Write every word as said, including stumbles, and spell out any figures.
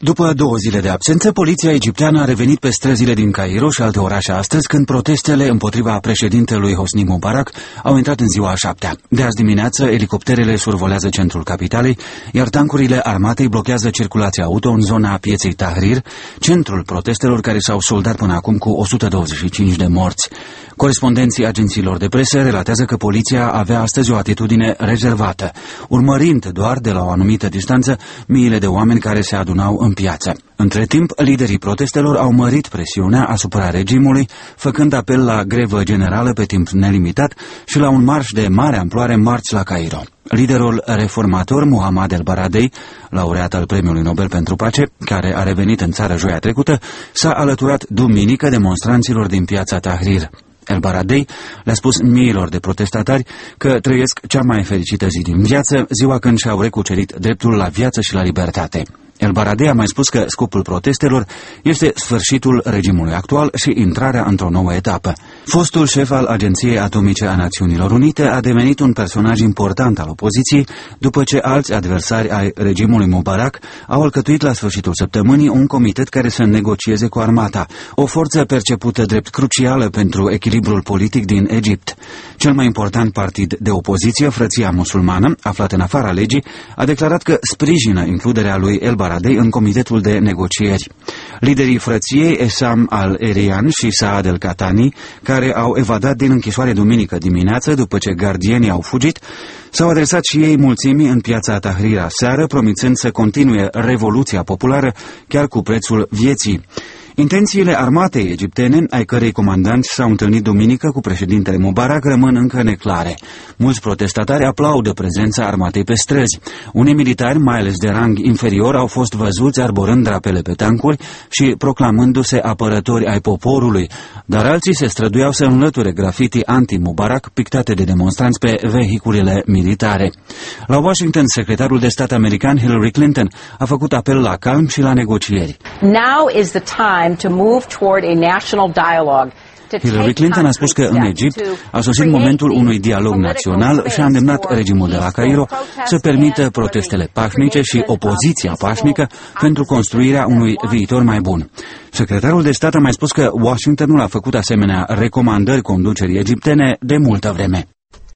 După două zile de absență, poliția egipteană a revenit pe străzile din Cairo și alte orașe astăzi, când protestele împotriva președintelui Hosni Mubarak au intrat în ziua a șaptea. De azi dimineață, elicopterele survolează centrul capitalei, iar tancurile armatei blochează circulația auto în zona pieței Tahrir, centrul protestelor care s-au soldat până acum cu o sută douăzeci și cinci de morți. Corespondenții agențiilor de presă relatează că poliția avea astăzi o atitudine rezervată, urmărind doar de la o anumită distanță miile de oameni care se adunau în piață. Între timp, liderii protestelor au mărit presiunea asupra regimului, făcând apel la grevă generală pe timp nelimitat și la un marș de mare amploare marți la Cairo. Liderul reformator Mohamed El Baradei, laureat al Premiului Nobel pentru Pace, care a revenit în țară joia trecută, s-a alăturat duminică demonstranților din piața Tahrir. El Baradei le-a spus miilor de protestatari că trăiesc cea mai fericită zi din viață, ziua când și-au recucerit dreptul la viață și la libertate. El Baradei a mai spus că scopul protestelor este sfârșitul regimului actual și intrarea într-o nouă etapă. Fostul șef al Agenției Atomice a Națiunilor Unite a devenit un personaj important al opoziției după ce alți adversari ai regimului Mubarak au alcătuit la sfârșitul săptămânii un comitet care să negocieze cu armata, o forță percepută drept crucială pentru echilibrul politic din Egipt. Cel mai important partid de opoziție, Frăția Musulmană, aflat în afara legii, a declarat că sprijină includerea lui El Baradei în comitetul de negocieri. Liderii frăției Essam al-Erian și Saad el-Katani, care au evadat din închisoare duminică dimineață după ce gardienii au fugit, s-au adresat și ei mulțimii în piața Tahrir aseară, promițând să continue revoluția populară chiar cu prețul vieții. Intențiile armatei egiptene, ai cărei comandanți s-au întâlnit duminică cu președintele Mubarak, rămân încă neclare. Mulți protestatari aplaudă prezența armatei pe străzi. Unii militari, mai ales de rang inferior, au fost văzuți arborând drapele pe tancuri și proclamându-se apărători ai poporului, dar alții se străduiau să înlăture grafiti anti-Mubarak pictate de demonstranți pe vehiculele militare. La Washington, secretarul de stat american Hillary Clinton a făcut apel la calm și la negocieri. Now is the time to move toward a national dialogue. Hillary Clinton a spus că în Egipt a sosit momentul unui dialog național și a îndemnat regimul de la Cairo să permită protestele pașnice și opoziția pașnică pentru construirea unui viitor mai bun. Secretarul de stat a mai spus că Washingtonul a făcut asemenea recomandări conducerii egiptene de multă vreme.